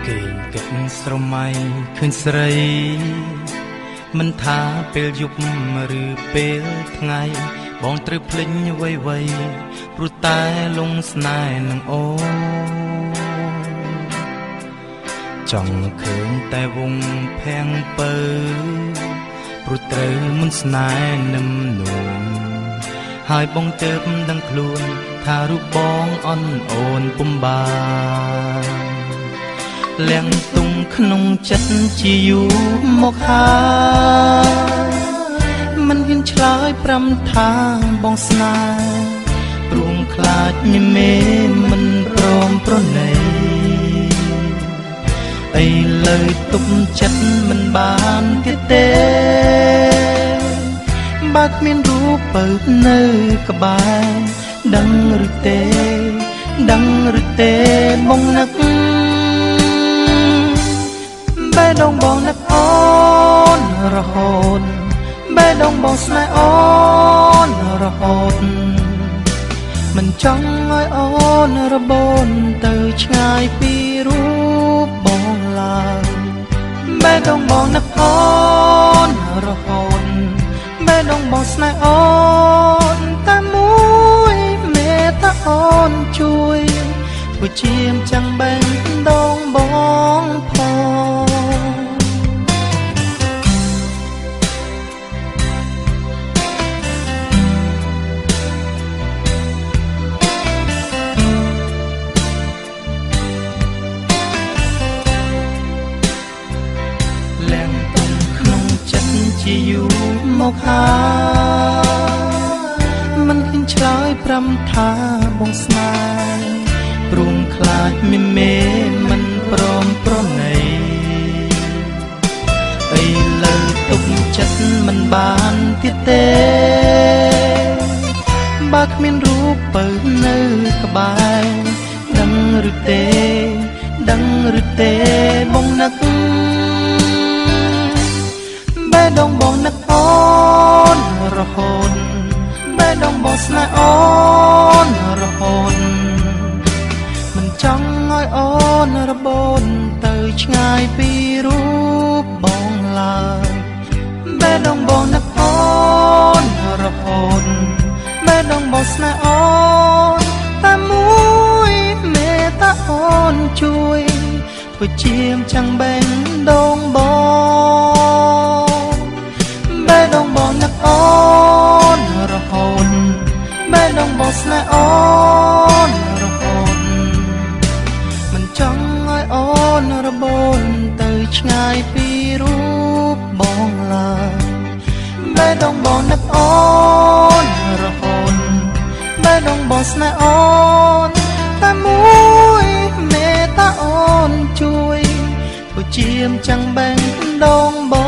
គេគិតស្រមៃឃើញស្រីមិនថាពេលយប់ឬពេលថ្ងៃបងត្រូវភ្លេចអ្វីព្រោះតែលងស្នេហ៍នឹងអូនចង់ឃើញតែវងភាំងពើព្រោះត្រូវមិនស្នេហ៍នឹងនួនហើយបងទៅដឹងខ្លួនថារូបបងអន់អូនពុំបានលៀងទុំក្នុងចិត្តជាយូរមកហើយមិនហ៊ានឆ្លើយប្រាំថាបងស្នេហ៍ព្រមខ្លាចញមេមិនព្រមប្រណីឥឡូវទុំចិត្តមិនបានទៀតទេបើគ្មានរូបបើនៅក្បែរដឹងឬទេបងនឹកបេះដូងបងនឹកអូនរហូតបេះដូងបងស្នេហ៍អូនរហូតមិនចង់ឲ្យអូនរបូនទៅឆ្ងាយពីរូបបងឡើយបេះដូងបងនឹកអូនរហូតបេះដូងបងស្នេហ៍អូនតែមួយមេត្តាអូនជួយធ្វើជាមចាំងបេះដូងបងផងជាយូរមកហើយមិនហ៊ានឆ្លើយប្រាំថាបងស្នេហ៍ព្រមខ្លាចមេមិនព្រមប្រណីឥឡូវទុកចិត្តមិនបានទៀតទេបើគ្មានរូបបើនៅក្បែរដឹងឬទេបងនឹកបេះដូងបងនឹកអូនរហូតបេះដូងបងស្នេហ៍អូនរហូតមិនចង់ឲ្យអូនរបូនទៅឆ្ងាយពីរូបបងឡើយបេះដូងបងនឹកអូនរហូតបេះដូងបងស្នេហ៍អូនតែមួយមេត្តាអូនជួយធ្វើជាមចាំងបេះដូងបងបេះដូងបងនឹកអូនរហូតបេះដូងបងស្នេហ៍អូនរហូតមិនចង់ឲ្យអូនរបូនទៅឆ្ងាយពីរូបបងឡើយបេះដូងបងនឹកអូនរហូតបេះដូងបងស្នេហ៍អូនតែមួយមេត្តាអូនជួយធ្វើជាមចាំងបេះដូងបង